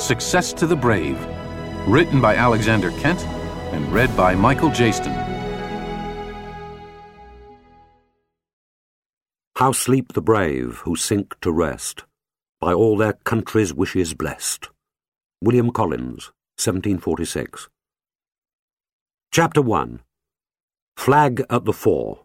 Success to the Brave, written by Alexander Kent and read by Michael Jaston. How sleep the brave who sink to rest, by all their country's wishes blessed. William Collins, 1746. Chapter 1. Flag at the Fore.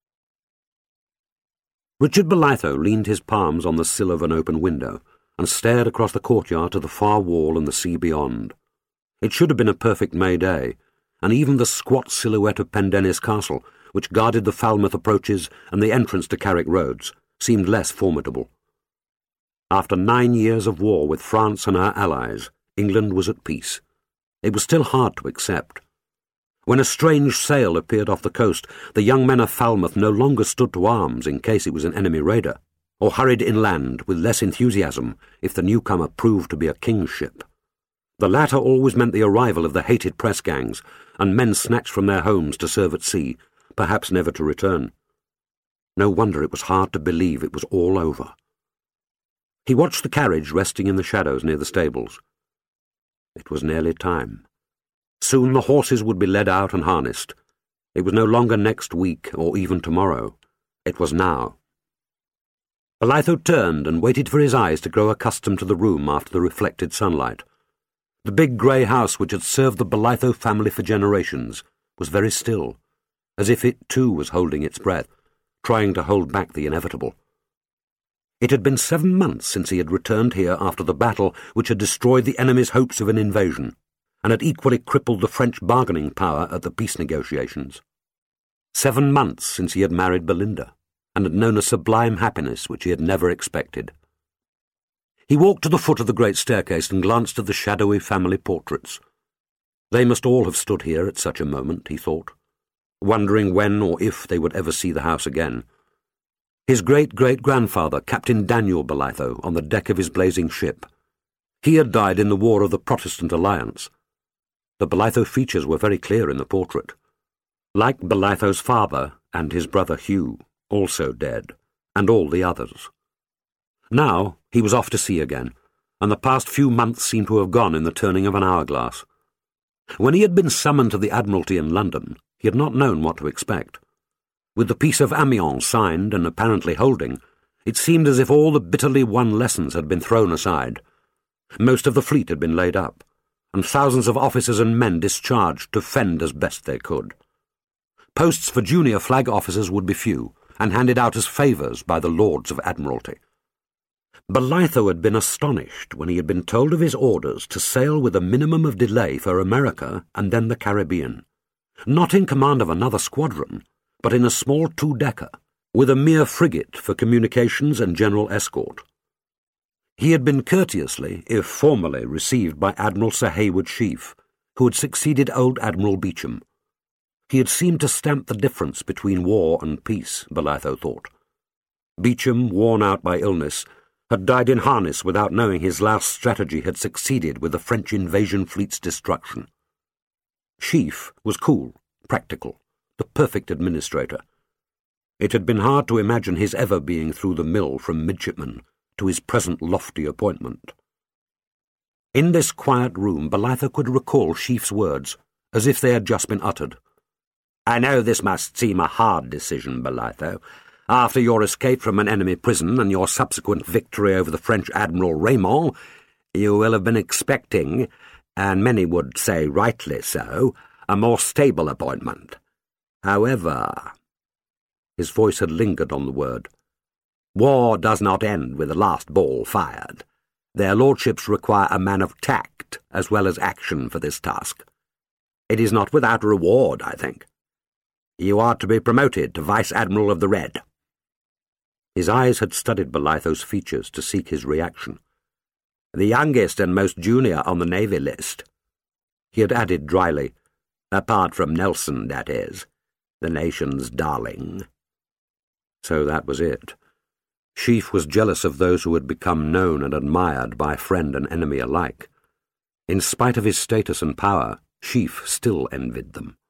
Richard Bolitho leaned his palms on the sill of an open window and stared across the courtyard to the far wall and the sea beyond. It should have been a perfect May day, and even the squat silhouette of Pendennis Castle, which guarded the Falmouth approaches and the entrance to Carrick Roads, seemed less formidable. After 9 years of war with France and her allies, England was at peace. It was still hard to accept. When a strange sail appeared off the coast, the young men of Falmouth no longer stood to arms in case it was an enemy raider, or hurried inland with less enthusiasm if the newcomer proved to be a king's ship. The latter always meant the arrival of the hated press gangs, and men snatched from their homes to serve at sea, perhaps never to return. No wonder it was hard to believe it was all over. He watched the carriage resting in the shadows near the stables. It was nearly time. Soon the horses would be led out and harnessed. It was no longer next week or even tomorrow. It was now. Bolitho turned and waited for his eyes to grow accustomed to the room after the reflected sunlight. The big grey house which had served the Bolitho family for generations was very still, as if it too was holding its breath, trying to hold back the inevitable. It had been 7 months since he had returned here after the battle which had destroyed the enemy's hopes of an invasion, and had equally crippled the French bargaining power at the peace negotiations. 7 months since he had married Belinda, and had known a sublime happiness which he had never expected. He walked to the foot of the great staircase and glanced at the shadowy family portraits. They must all have stood here at such a moment, he thought, wondering when or if they would ever see the house again. His great-great-grandfather, Captain Daniel Bolitho, on the deck of his blazing ship. He had died in the War of the Protestant Alliance. The Bolitho features were very clear in the portrait. Like Bolitho's father and his brother Hugh, also dead, and all the others. Now he was off to sea again, and the past few months seemed to have gone in the turning of an hourglass. When he had been summoned to the Admiralty in London, he had not known what to expect. With the Peace of Amiens signed and apparently holding, it seemed as if all the bitterly won lessons had been thrown aside. Most of the fleet had been laid up, and thousands of officers and men discharged to fend as best they could. Posts for junior flag officers would be few, and handed out as favours by the Lords of Admiralty. Bolitho had been astonished when he had been told of his orders to sail with a minimum of delay for America and then the Caribbean, not in command of another squadron, but in a small 2-decker, with a mere frigate for communications and general escort. He had been courteously, if formally, received by Admiral Sir Hayward Sheaffe, who had succeeded old Admiral Beauchamp. He had seemed to stamp the difference between war and peace, Bolitho thought. Beauchamp, worn out by illness, had died in harness without knowing his last strategy had succeeded with the French invasion fleet's destruction. Sheaffe was cool, practical, the perfect administrator. It had been hard to imagine his ever being through the mill from midshipman to his present lofty appointment. In this quiet room, Bolitho could recall Sheaffe's words, as if they had just been uttered. "I know this must seem a hard decision, Bolitho. After your escape from an enemy prison and your subsequent victory over the French Admiral Raymond, you will have been expecting, and many would say rightly so, a more stable appointment. However—" his voice had lingered on the word. "War does not end with the last ball fired. Their lordships require a man of tact as well as action for this task. It is not without reward, I think. You are to be promoted to Vice-Admiral of the Red." His eyes had studied Bolitho's features to seek his reaction. "The youngest and most junior on the Navy list." He had added dryly, "Apart from Nelson, that is, the nation's darling." So that was it. Sheaffe was jealous of those who had become known and admired by friend and enemy alike. In spite of his status and power, Sheaffe still envied them.